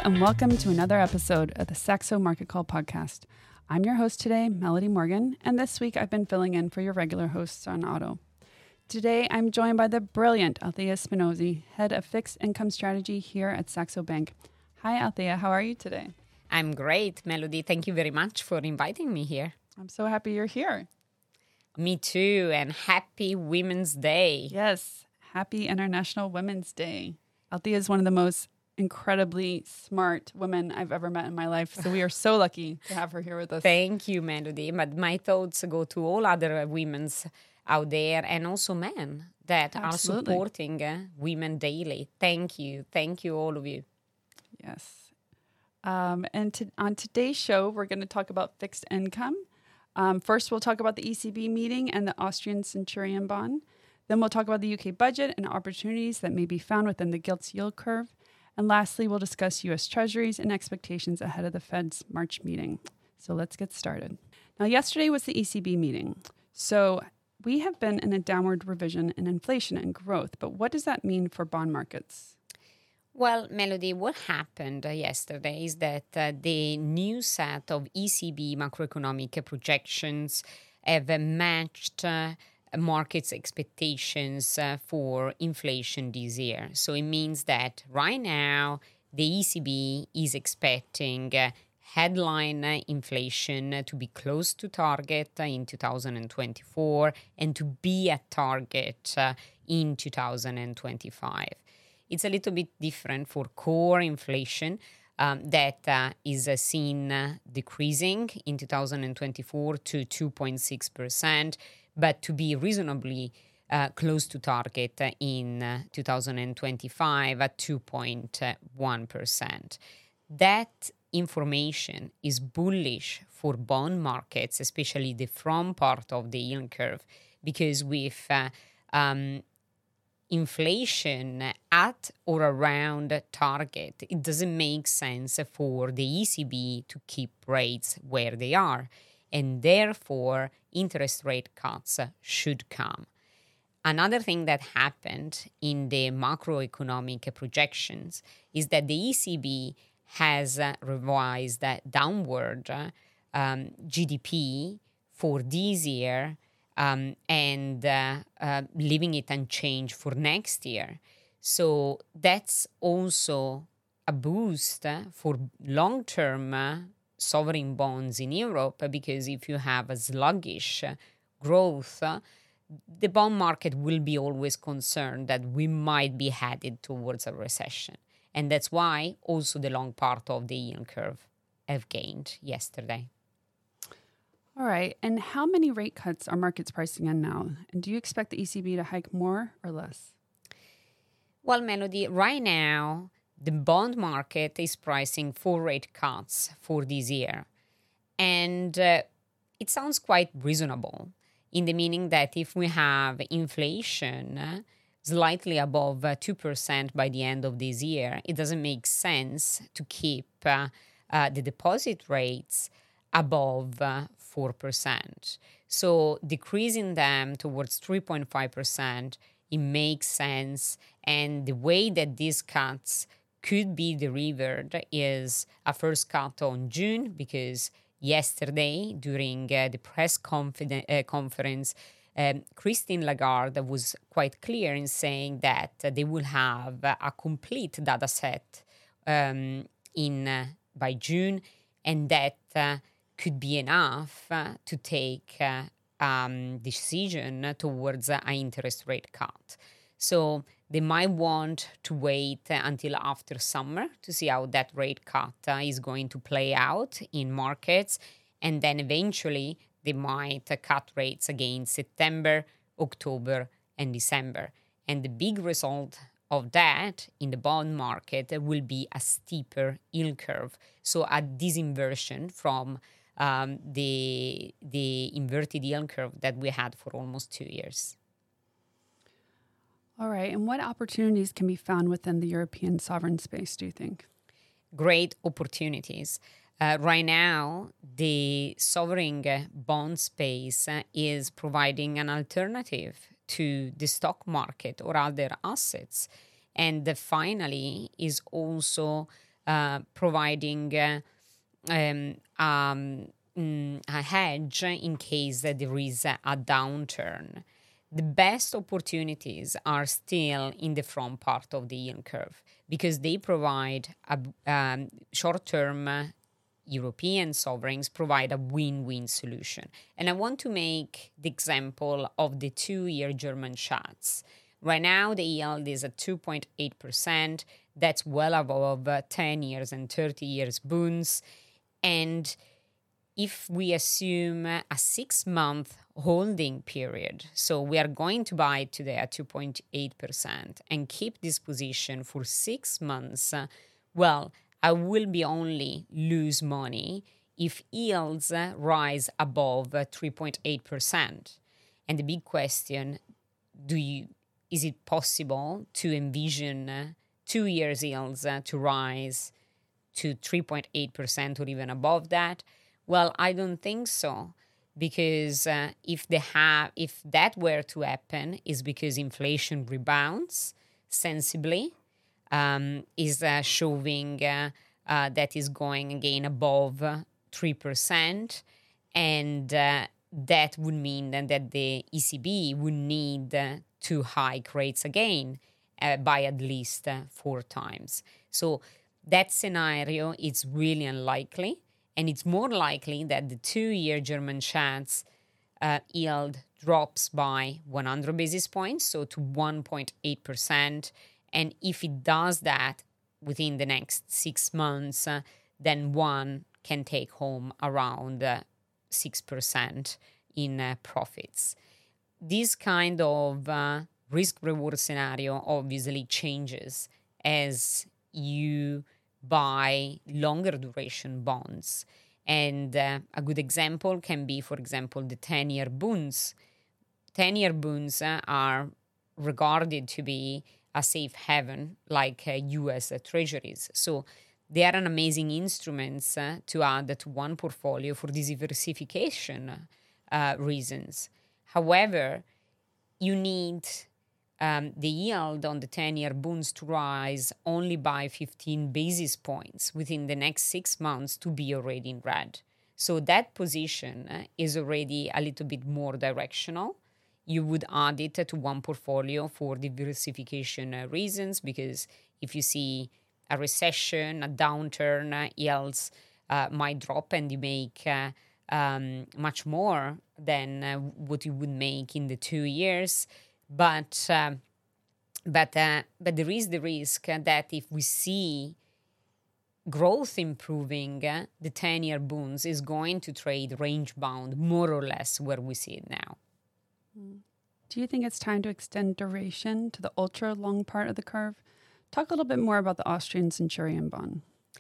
and welcome to another episode of the Saxo Market Call podcast. I'm your host today, Melody Morgan, and this week I've been filling in for your regular hosts on Auto. Today I'm joined by the brilliant Althea Spinozzi, Head of Fixed Income Strategy here at Saxo Bank. Hi Althea, how are you today? I'm great, Melody. Thank you very much for inviting me here. I'm so happy you're here. Me too, and happy Women's Day. Yes, happy International Women's Day. Althea is one of the most incredibly smart women I've ever met in my life, so we are so lucky to have her here with us. Thank you, Melody. But my thoughts go to all other women's out there and also men that Absolutely. are supporting women daily. Thank you. Thank you, all of you. Yes. On today's show, we're going to talk about fixed income. First, we'll talk about the ECB meeting and the Austrian Centurion bond. Then we'll talk about the UK budget and opportunities that may be found within the gilts yield curve. And lastly, we'll discuss U.S. Treasuries and expectations ahead of the Fed's March meeting. So let's get started. Now, yesterday was the ECB meeting. So we have been in a downward revision in inflation and growth. But what does that mean for bond markets? Well, Melody, what happened yesterday is that the new set of ECB macroeconomic projections have matched markets' expectations for inflation this year. So it means that right now the ECB is expecting headline inflation to be close to target in 2024 and to be at target in 2025. It's a little bit different for core inflation that is seen decreasing in 2024 to 2.6%, but to be reasonably close to target in 2025 at 2.1%. That information is bullish for bond markets, especially the front part of the yield curve, because with inflation at or around target, it doesn't make sense for the ECB to keep rates where they are, and therefore interest rate cuts should come. Another thing that happened in the macroeconomic projections is that the ECB has revised downward GDP for this year and leaving it unchanged for next year. So that's also a boost for long-term sovereign bonds in Europe, because if you have a sluggish growth, the bond market will be always concerned that we might be headed towards a recession. And that's why also the long part of the yield curve have gained yesterday. All right. And how many rate cuts are markets pricing in now? And do you expect the ECB to hike more or less? Well, Melody, right now, the bond market is pricing 4 rate cuts for this year. And it sounds quite reasonable, in the meaning that if we have inflation slightly above 2% by the end of this year, it doesn't make sense to keep the deposit rates above 4%. So decreasing them towards 3.5%, it makes sense. And the way that these cuts could be delivered is a first cut on June, because yesterday during the press conference, Christine Lagarde was quite clear in saying that they will have a complete data set by June, and that could be enough to take decision towards an interest rate cut. So they might want to wait until after summer to see how that rate cut is going to play out in markets, and then eventually they might cut rates again September, October, and December. And the big result of that in the bond market will be a steeper yield curve, so a disinversion from the inverted yield curve that we had for almost 2 years. All right. And what opportunities can be found within the European sovereign space, do you think? Great opportunities. Right now, the sovereign bond space is providing an alternative to the stock market or other assets. And finally, is also providing a hedge in case that there is a downturn. The best opportunities are still in the front part of the yield curve because they provide a short-term European sovereigns provide a win-win solution. And I want to make the example of the 2-year German Schatz. Right now, the yield is at 2.8%. That's well above 10 years and 30 years bonds. And if we assume a 6-month holding period, so we are going to buy today at 2.8% and keep this position for 6 months, well, I will be only lose money if yields rise above 3.8%. And the big question, is it possible to envision 2 years yields to rise to 3.8% or even above that? Well, I don't think so, because if that were to happen, is because inflation rebounds sensibly, is showing that is going again above 3%, and that would mean that the ECB would need to hike rates again by at least 4 times. So that scenario is really unlikely, and it's more likely that the 2-year German Schatz yield drops by 100 basis points, so to 1.8%. And if it does that within the next 6 months, then one can take home around 6% in profits. This kind of risk-reward scenario obviously changes as you buy longer duration bonds. And a good example can be, for example, the 10-year bonds. 10-year bonds are regarded to be a safe haven like US treasuries. So they are an amazing instrument to add to one portfolio for diversification reasons. However, you need the yield on the 10-year bonds to rise only by 15 basis points within the next 6 months to be already in red. So that position is already a little bit more directional. You would add it to one portfolio for diversification reasons, because if you see a recession, a downturn, yields might drop and you make much more than what you would make in the 2 years. But there is the risk that if we see growth improving, the 10-year bonds is going to trade range bound more or less where we see it now. Do you think it's time to extend duration to the ultra long part of the curve? Talk a little bit more about the Austrian Centurion bond.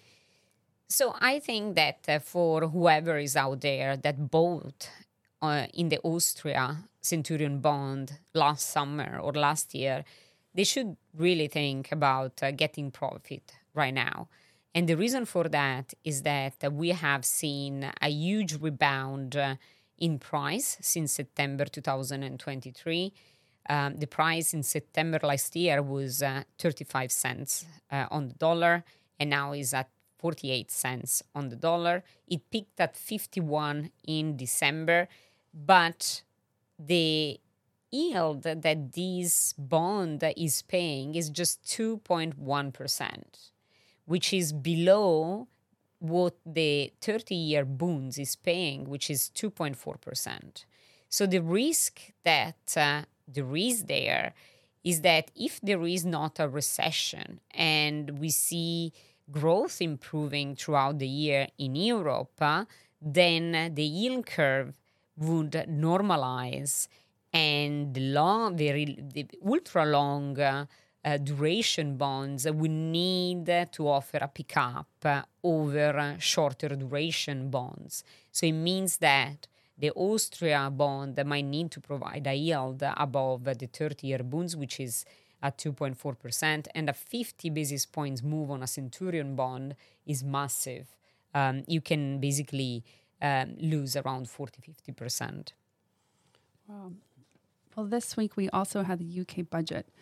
So I think that for whoever is out there that bought in the Austria Centurion bond last summer or last year, they should really think about getting profit right now. And the reason for that is that we have seen a huge rebound in price since September 2023. The price in September last year was 35 cents on the dollar, and now is at 48 cents on the dollar. It peaked at 51 in December, but the yield that this bond is paying is just 2.1%, which is below what the 30-year bonds is paying, which is 2.4%. So the risk that there is there is that if there is not a recession and we see growth improving throughout the year in Europe, then the yield curve would normalize, and the ultra long duration bonds would need to offer a pickup over shorter duration bonds. So it means that the Austria bond might need to provide a yield above the 30-year bonds, which is at 2.4%, and a 50 basis points move on a Centurion bond is massive. You can basically lose around 40-50%. Wow. Well, this week we also had the UK budget.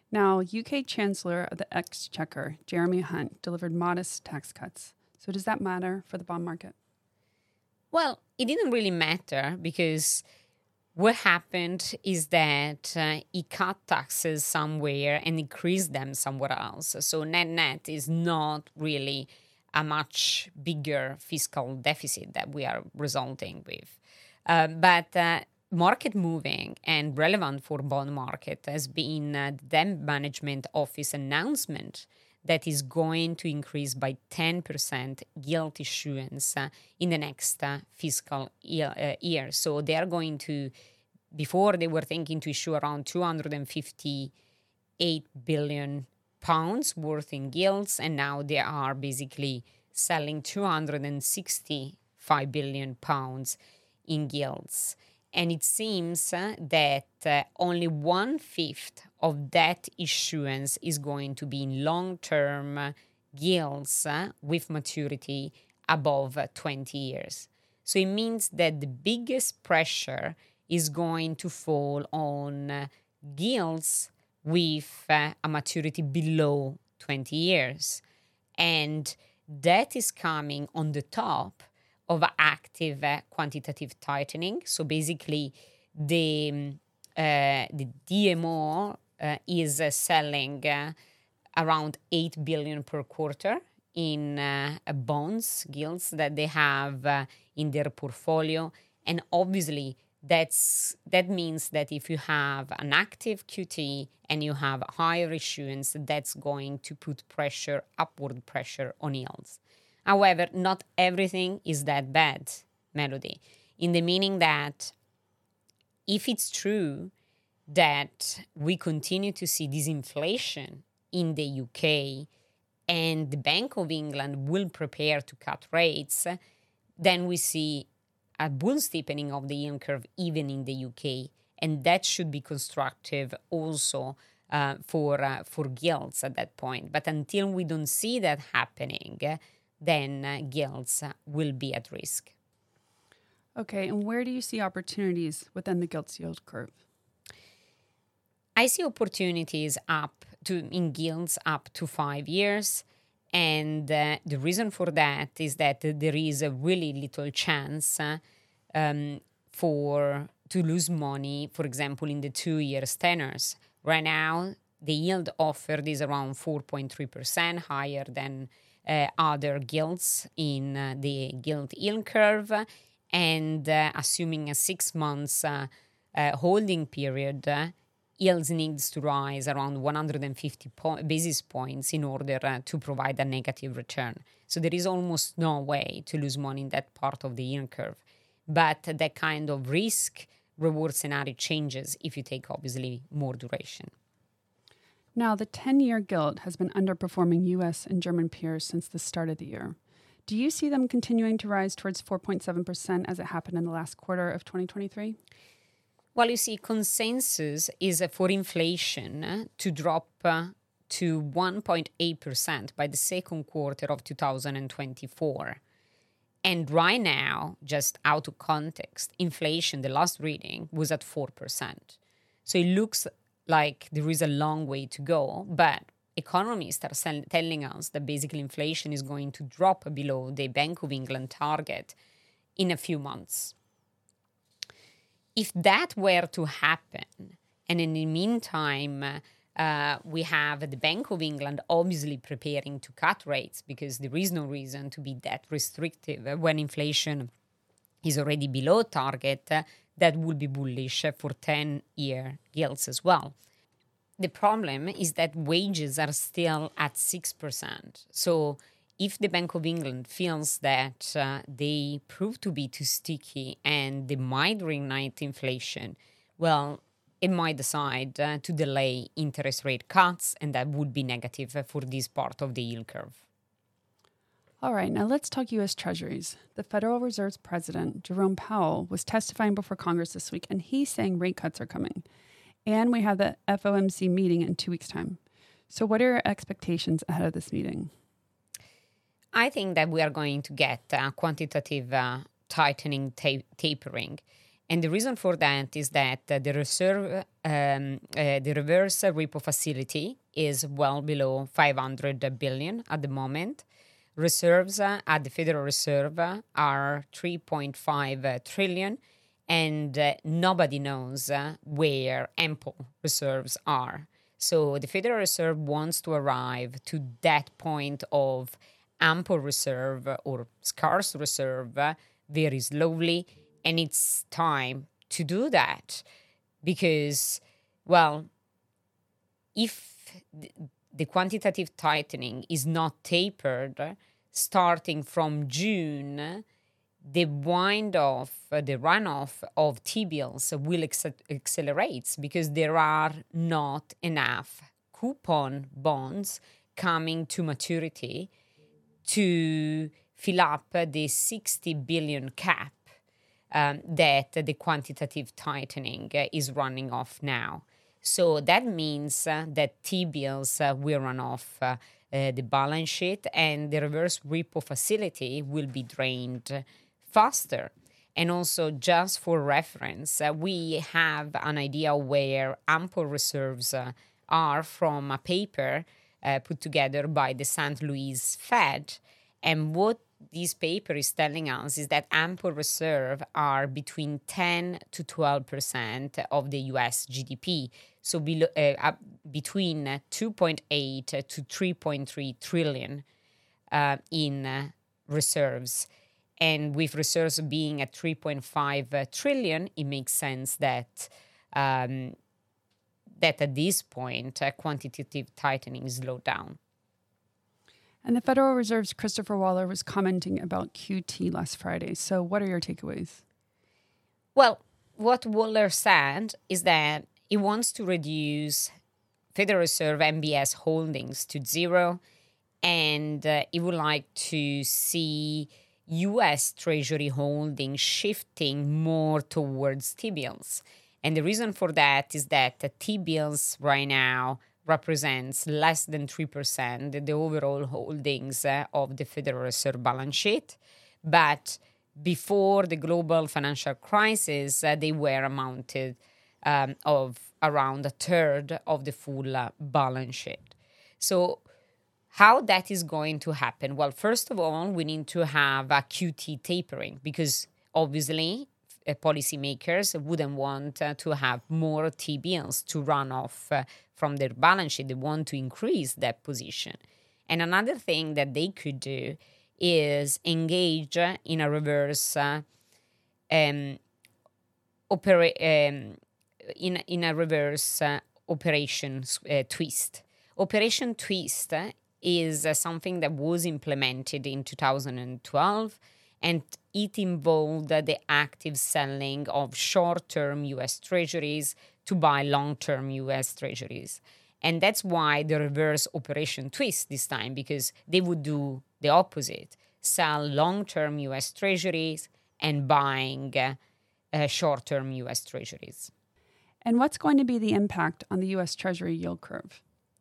Now, UK Chancellor of the Exchequer, Jeremy Hunt, delivered modest tax cuts. So does that matter for the bond market? Well, it didn't really matter because what happened is that he cut taxes somewhere and increased them somewhere else. So net is not really a much bigger fiscal deficit that we are resulting with. But market moving and relevant for bond market has been the Debt Management Office announcement that is going to increase by 10% gilt issuance in the next fiscal year. So they are going to, before they were thinking to issue around 258 billion pounds worth in gilts, and now they are basically selling 265 billion pounds in gilts. And it seems that only 1/5 of that issuance is going to be in long-term gilts with maturity above 20 years. So it means that the biggest pressure is going to fall on gilts with a maturity below 20 years. And that is coming on the top of active quantitative tightening. So basically, the DMO is selling around 8 billion per quarter in bonds, gilts that they have in their portfolio. And obviously, that means that if you have an active QT and you have higher issuance, that's going to put upward pressure on yields. However, not everything is that bad, Melody, in the meaning that if it's true that we continue to see disinflation in the UK and the Bank of England will prepare to cut rates, then we see a bull steepening of the yield curve even in the UK, and that should be constructive also for gilts at that point. But until we don't see that happening, then gilts will be at risk. Okay, and where do you see opportunities within the gilts yield curve? I see opportunities in gilts up to 5 years. And the reason for that is that there is a really little chance to lose money, for example, in the 2-year tenors. Right now, the yield offered is around 4.3%, higher than other gilts in the gilt yield curve. And assuming a 6 months holding period, yields needs to rise around 150 basis points in order to provide a negative return. So there is almost no way to lose money in that part of the yield curve. But that kind of risk-reward scenario changes if you take, obviously, more duration. Now, the 10-year gilt has been underperforming U.S. and German peers since the start of the year. Do you see them continuing to rise towards 4.7% as it happened in the last quarter of 2023? Well, you see, consensus is for inflation to drop to 1.8% by the second quarter of 2024. And right now, just out of context, inflation, the last reading, was at 4%. So it looks like there is a long way to go, but economists are telling us that basically inflation is going to drop below the Bank of England target in a few months. If that were to happen, and in the meantime, we have the Bank of England obviously preparing to cut rates because there is no reason to be that restrictive when inflation is already below target, that would be bullish for 10-year gilts as well. The problem is that wages are still at 6%. So if the Bank of England feels that they prove to be too sticky and they might reignite inflation, well, it might decide to delay interest rate cuts, and that would be negative for this part of the yield curve. All right, now let's talk U.S. Treasuries. The Federal Reserve's president, Jerome Powell, was testifying before Congress this week, and he's saying rate cuts are coming. And we have the FOMC meeting in 2 weeks' time. So what are your expectations ahead of this meeting? I think that we are going to get quantitative tightening tapering. And the reason for that is that the reverse repo facility is well below 500 billion at the moment. Reserves at the Federal Reserve are 3.5 trillion, and nobody knows where ample reserves are. So the Federal Reserve wants to arrive to that point of ample reserve or scarce reserve very slowly, and it's time to do that because, well, if the quantitative tightening is not tapered starting from June, the runoff of T-bills will accelerate because there are not enough coupon bonds coming to maturity to fill up the 60 billion cap that the quantitative tightening is running off now. So that means that T-bills will run off the balance sheet and the reverse repo facility will be drained faster. And also, just for reference, we have an idea where ample reserves are from a paper put together by the St. Louis Fed. And what this paper is telling us is that ample reserve are between 10 to 12% of the US GDP. So between 2.8 to 3.3 trillion in reserves. And with reserves being at 3.5 trillion, it makes sense that that at this point, quantitative tightening slowed down. And the Federal Reserve's Christopher Waller was commenting about QT last Friday. So what are your takeaways? Well, what Waller said is that he wants to reduce Federal Reserve MBS holdings to zero, and he would like to see U.S. Treasury holdings shifting more towards T-bills. And the reason for that is that T-bills right now represents less than 3% of the overall holdings of the Federal Reserve balance sheet. But before the global financial crisis, they were amounted of around a third of the full balance sheet. So how that is going to happen? Well, first of all, we need to have a QT tapering because obviously policymakers wouldn't want to have more T-bills to run off from their balance sheet. They want to increase that position. And another thing that they could do is engage in a reverse operation twist. Operation Twist is something that was implemented in 2012, and it involved the active selling of short-term U.S. Treasuries to buy long-term U.S. Treasuries. And that's why the reverse Operation Twist this time, because they would do the opposite, sell long-term U.S. Treasuries and buying short-term U.S. Treasuries. And what's going to be the impact on the U.S. Treasury yield curve?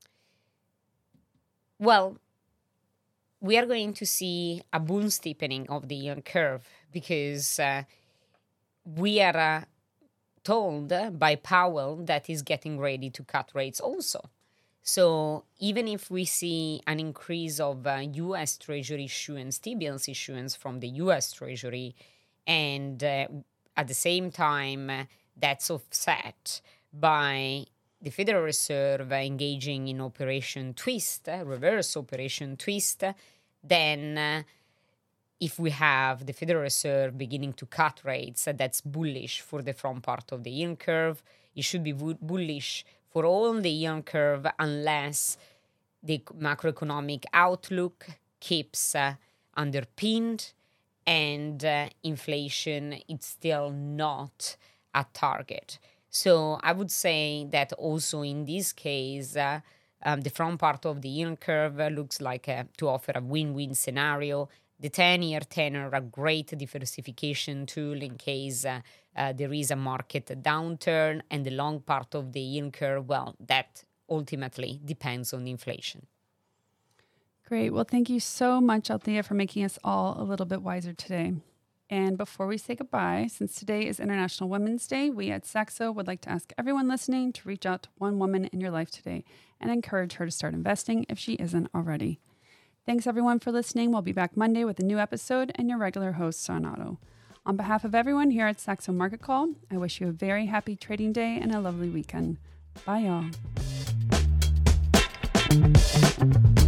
Well, we are going to see a bull steepening of the yield curve because we are told by Powell that he's getting ready to cut rates also. So even if we see an increase of U.S. Treasury issuance, T-bills issuance from the U.S. Treasury, and at the same time that's offset by the Federal Reserve engaging in Operation Twist, reverse Operation Twist, then if we have the Federal Reserve beginning to cut rates, that's bullish for the front part of the yield curve. It should be bullish for all the yield curve unless the macroeconomic outlook keeps underpinned and inflation is still not at target. So I would say that also in this case, the front part of the yield curve looks like to offer a win-win scenario. The 10-year tenor, a great diversification tool in case there is a market downturn, and the long part of the yield curve, well, that ultimately depends on inflation. Great. Well, thank you so much, Althea, for making us all a little bit wiser today. And before we say goodbye, since today is International Women's Day, we at Saxo would like to ask everyone listening to reach out to one woman in your life today and encourage her to start investing if she isn't already. Thanks everyone for listening. We'll be back Monday with a new episode and your regular host, Sarnato. On behalf of everyone here at Saxo Market Call, I wish you a very happy trading day and a lovely weekend. Bye, y'all.